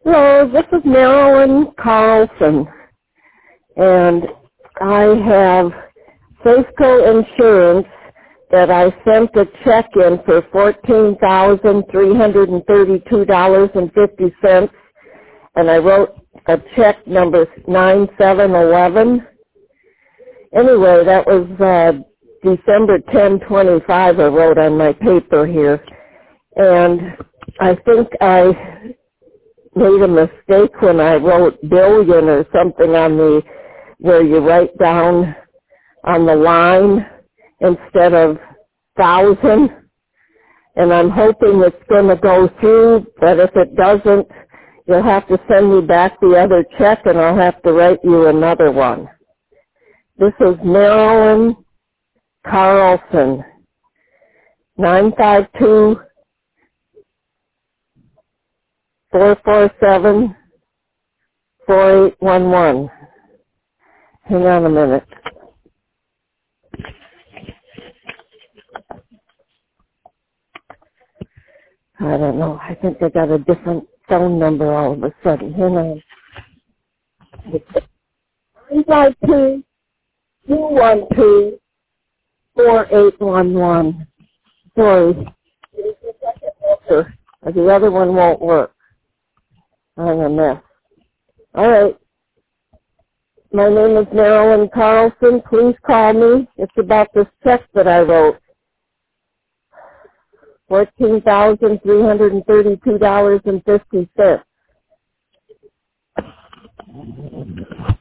Hello, this is Marilyn Carlson, and I have Safeco Insurance that I sent a check in for $14,332.50, and I wrote a check number 9711. Anyway, that was December 10/25 I wrote on my paper here, and I think I made a mistake when I wrote billion or something on the, where you write down on the line instead of thousand, and I'm hoping it's going to go through, but if it doesn't, you'll have to send me back the other check and I'll have to write you another one. This is Marilyn Carlson, 952-447-4811. Hang on a minute. I don't know. I think I got a different phone number all of a sudden. Hang on. 952-212-4811. Sorry. The other one won't work. I'm a mess. All right. My name is Marilyn Carlson. Please call me. It's about this check that I wrote. $14,332.50.